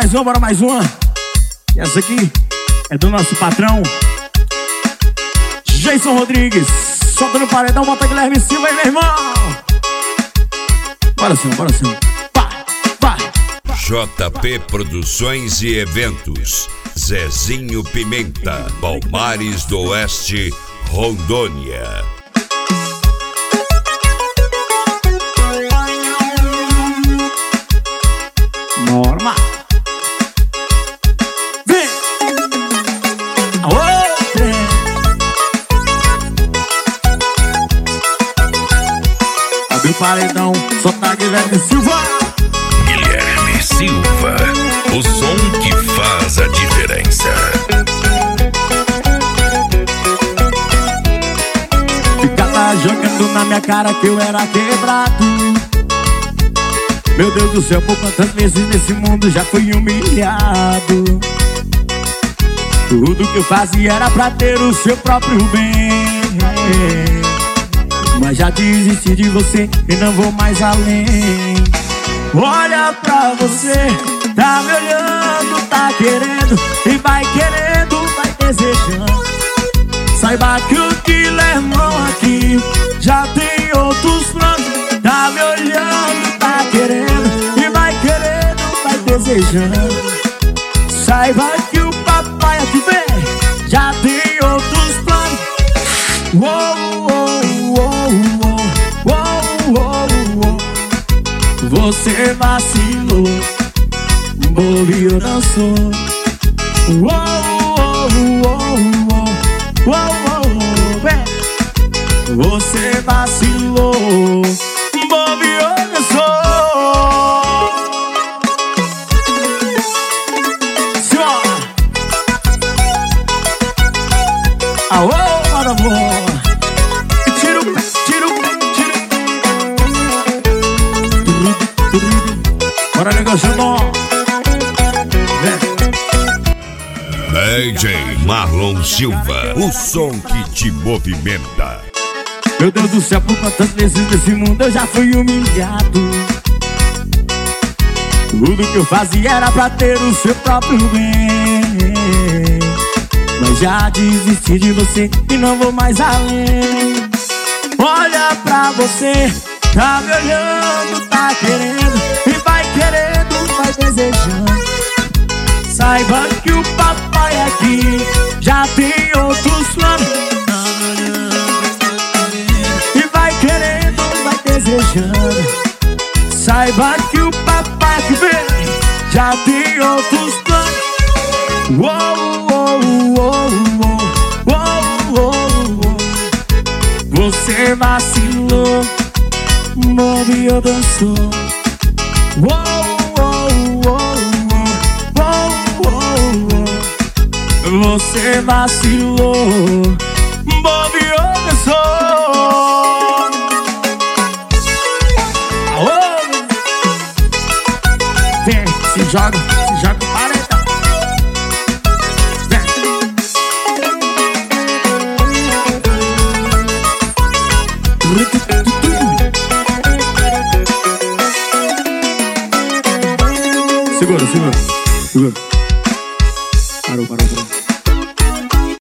bora mais uma. E essa aqui é do nosso patrão Jason Rodrigues. Solta no paredão, bota Guilherme Silva aí, meu irmão. Bora sim, bora sim. Vai. JP Produções e Eventos, Zezinho Pimenta, Palmares do Oeste, Rondônia. Norma. Vem. Aô, vem. Abre o paredão, solta Guilherme Silva. Guilherme Silva, o som que faz a diferença. Fica lá jogando na minha cara que eu era quebrado. Meu Deus do céu, por quantas vezes nesse mundo já fui humilhado. Tudo que eu fazia era pra ter o seu próprio bem. Mas já desisti de você e não vou mais além. Olha pra você, tá me olhando, tá querendo e vai querendo, vai desejando. Saiba que o Guilhermão aqui já tem outros planos. Tá me olhando, tá querendo e vai querendo, vai desejando. Saiba que o papai aqui vem já tem outros planos. Você vacilou, bobeou, dançou. Você vacilou, bobeou, dançou. Senhora, aô, maravilha. Tira o pé. Bora negociando. DJ Marlon Silva, o som que te movimenta. Meu Deus do céu, por quantas vezes nesse mundo eu já fui humilhado. Tudo que eu fazia era pra ter o seu próprio bem. Mas já desisti de você e não vou mais além. Olha pra você, tá me olhando, tá querendo e vai querendo, vai desejando. Saiba que o papai aqui já tem outros planos. Tá me olhando, tá querendo e vai querendo, vai desejando. Saiba que o papai aqui vem já tem outros planos. Você vacilou, bobeou, dançou. Você vacilou, bobeou, dançou. Vem, se joga o paredão. Vem. Segura.